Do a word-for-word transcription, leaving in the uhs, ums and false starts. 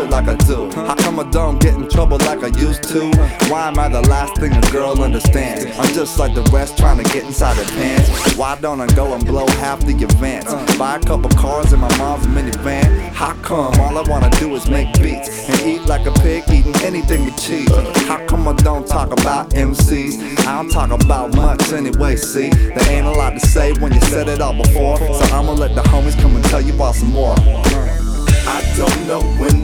it like I do? How come I don't get in trouble like I used to? Why am I the last thing a girl understands? I'm just like the rest trying to get inside her pants. Why don't I go and blow half the events? Buy a couple cars in my mom's minivan? How come all I wanna do is make beats and eat like a pig eating anything with cheese? How come I don't talk about M Cs? I don't talk about much anyway, see? There ain't a lot to say when you said it all before, so I'ma let the homies come and tell you about some more. I don't know when